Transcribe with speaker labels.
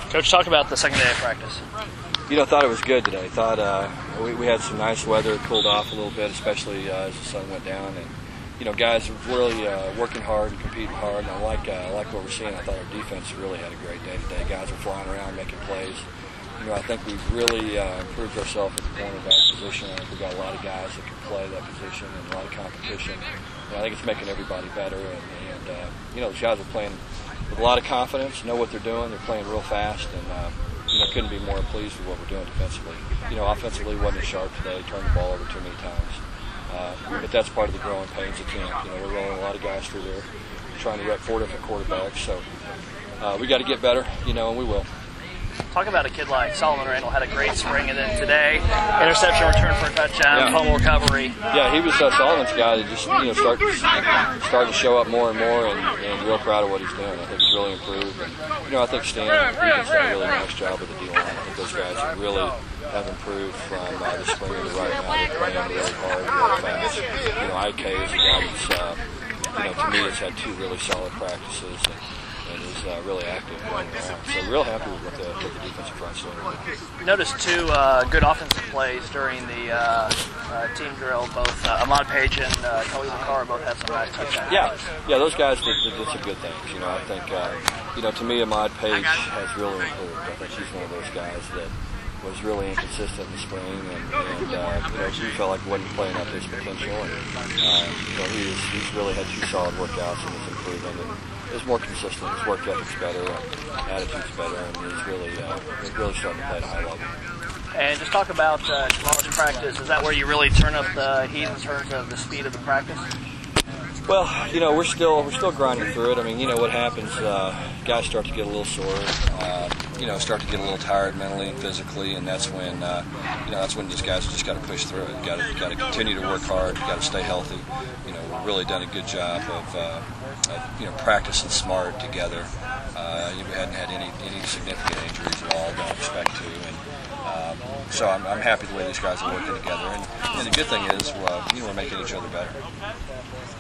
Speaker 1: Coach, talk about the second day of practice.
Speaker 2: I thought it was good today. Thought we had some nice weather. It cooled off a little bit, especially as the sun went down. And guys were really working hard and competing hard. And I like what we're seeing. I thought our defense really had a great day today. Guys were flying around, making plays. I think we've really improved ourselves at the cornerback position. I think we've got a lot of guys that can play that position and a lot of competition. And I think it's making everybody better. And those guys are playing with a lot of confidence, know what they're doing. They're playing real fast, and couldn't be more pleased with what we're doing defensively. Offensively wasn't as sharp today, turned the ball over too many times. But that's part of the growing pains of camp. We're rolling a lot of guys through there, trying to rep 4 different quarterbacks. So we got to get better, and we will.
Speaker 1: Talk about a kid like Solomon Randall. Had a great spring, and then today, interception return for a touchdown, fumble recovery.
Speaker 2: Yeah, he was Solomon's guy that just starting to show up more and more, and real proud of what he's doing. I think he's really improved. And, I think Stan and Deacon's done a really nice job with the D-line. I think those guys really have improved from the spring to right now. They're playing really hard, really fast. IK is a guy that's, to me, has had 2 really solid practices. And is really active running around. So real happy with what the defensive front's doing.
Speaker 1: Noticed 2 good offensive plays during the team drill. Both Ahmad Page and Khalil Bakar both had some nice touchdowns.
Speaker 2: Yeah, those guys did some good things. I think, to me, Ahmad Page has really improved. I think she's one of those guys that was really inconsistent in the spring, and he felt like he wasn't playing up his potential. And he's really had 2 solid workouts and is improving. And is more consistent. His work ethic's better, attitude's better, and he's really starting to play at a high level.
Speaker 1: And just talk about tomorrow's practice. Is that where you really turn up the heat in terms of the speed of the practice?
Speaker 2: Well, we're still grinding through it. I mean, what happens? Guys start to get a little sore. Start to get a little tired mentally and physically, and that's when these guys just got to push through it. Got to continue to work hard. Got to stay healthy. We've really done a good job of practicing smart together. We hadn't had any significant injuries at all. Don't expect to, and so I'm happy the way these guys are working together. And the good thing is, we're making each other better.